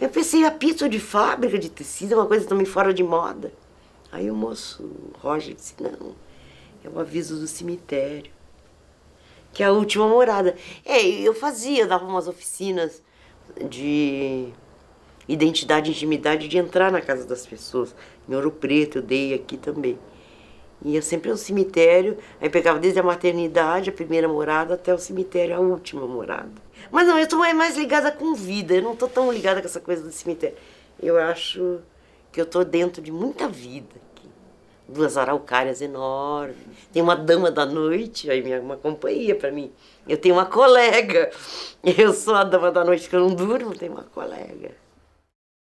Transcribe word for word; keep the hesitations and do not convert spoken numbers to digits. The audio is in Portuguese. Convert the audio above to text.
Eu pensei, a pizza de fábrica de tecido é uma coisa também fora de moda. Aí o moço, o Roger, disse, não, é o aviso do cemitério, que é a última morada. É, eu fazia, eu dava umas oficinas de identidade e intimidade, de entrar na casa das pessoas. Em Ouro Preto, eu dei aqui também. Ia sempre ao cemitério, aí pegava desde a maternidade, a primeira morada, até o cemitério, a última morada. Mas não, eu estou mais ligada com vida, eu não estou tão ligada com essa coisa do cemitério. Eu acho que eu estou dentro de muita vida aqui. Duas araucárias enormes, tem uma dama da noite, aí minha, uma companhia para mim. Eu tenho uma colega, eu sou a dama da noite que eu não durmo, tenho uma colega.